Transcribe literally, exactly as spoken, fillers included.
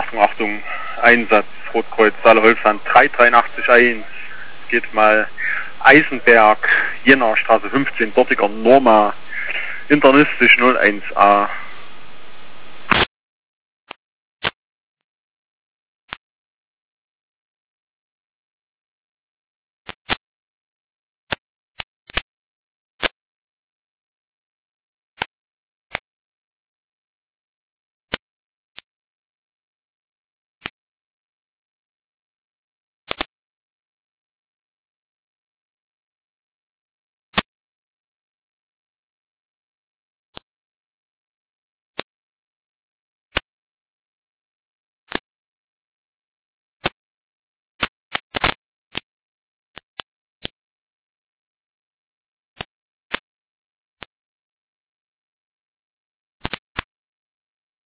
Achtung, Achtung, Einsatz, Rotkreuz, Saale-Holzland drei drei acht eins. Geht mal Eisenberg, Jena Straße fünfzehn, dortiger Norma, internistisch null eins a.